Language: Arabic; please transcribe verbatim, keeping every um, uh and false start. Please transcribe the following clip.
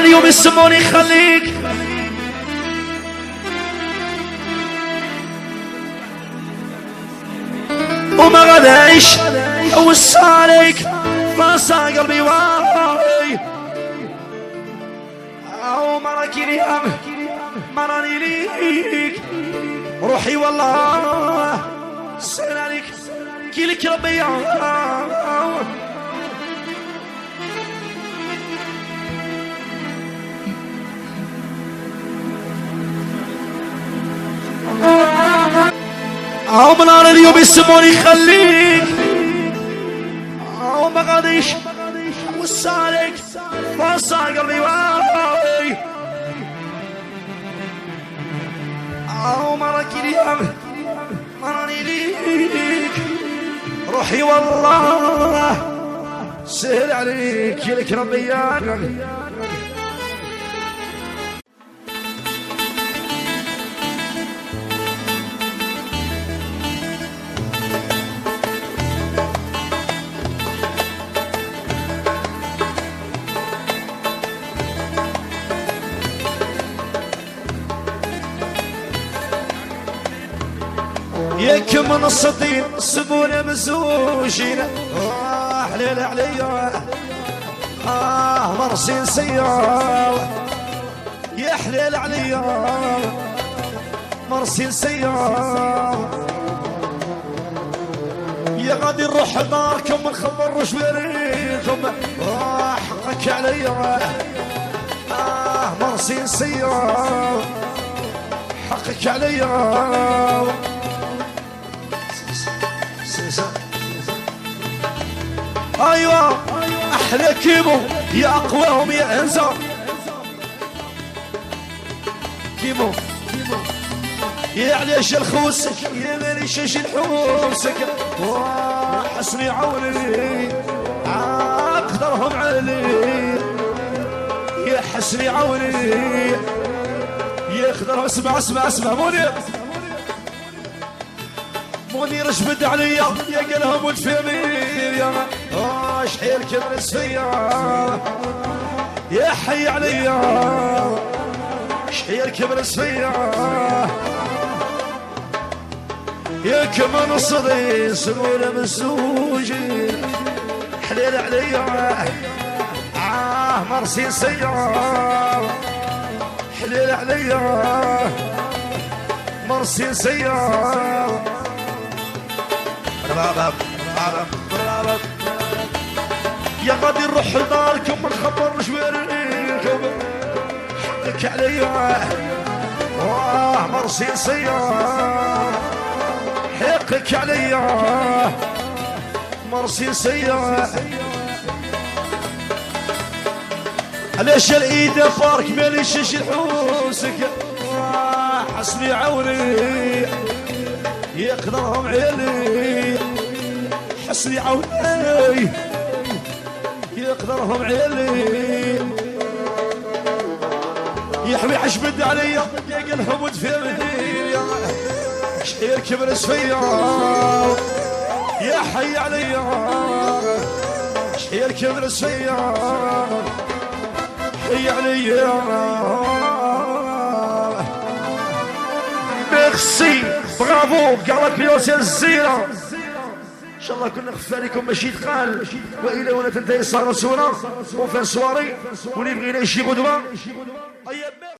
اليوم يسموني خليك وما غدايش وسالك فاسا قلبي واي او مركي اليوم مراني ليك روحي والله سهل عليك كيلك ربي يا او منار اليوم يسموني خليك او ما غاديش وسالك فاسا قلبي واي او مركي اليوم مراني ليك روحي والله سهل عليك لك ربي يا ياك من الصدين سبونا مزوجين آه حليل عليا آه مرسين سيار يا حليل عليا مرسين سيار يا غادي نروح داركم نخبر شويريكم آه حقك عليا آه مرسين سيار حقك عليا ايوه احلى كيمو يا اقواهم يا انزا كيمو يا عليش الخوسك يا ماليش الحوسك حسني عوني اقدرهم علي يا حسني عوني يا اقدرهم اسمع اسمع اسمع منير منير جبد عليا يا قلهم وتفهمين يا اه شحيل كبرس فيا يا حي عليا شحيل كبرس فيا يا كمان الصدي سمونا مسوجين حليل عليا اه مرسي سيار حليل عليا مرسي سيار برابر برابر برابر يا غادي نروح لداركم نخبر شويريكم حقك عليا واه مرسي سيار حقك عليا مرسي سيار علاش الايد فارك ماليش الحوسك حسني عوني يقدرهم عيالي حسني عوني يقدرهم عيالي يا حبي عشبد عليا يا قلهم ودفيري شحير كبرس فيا يا حي عليا شحير كبرس فيا حي عليا ميرسي برافو قالك لي الزيرة ان شاء الله كنا نخفى عليكم ماشي ثقال والى هنا تنتهي السهرة سورة وفي السواري واللي بغينا يجي غدوة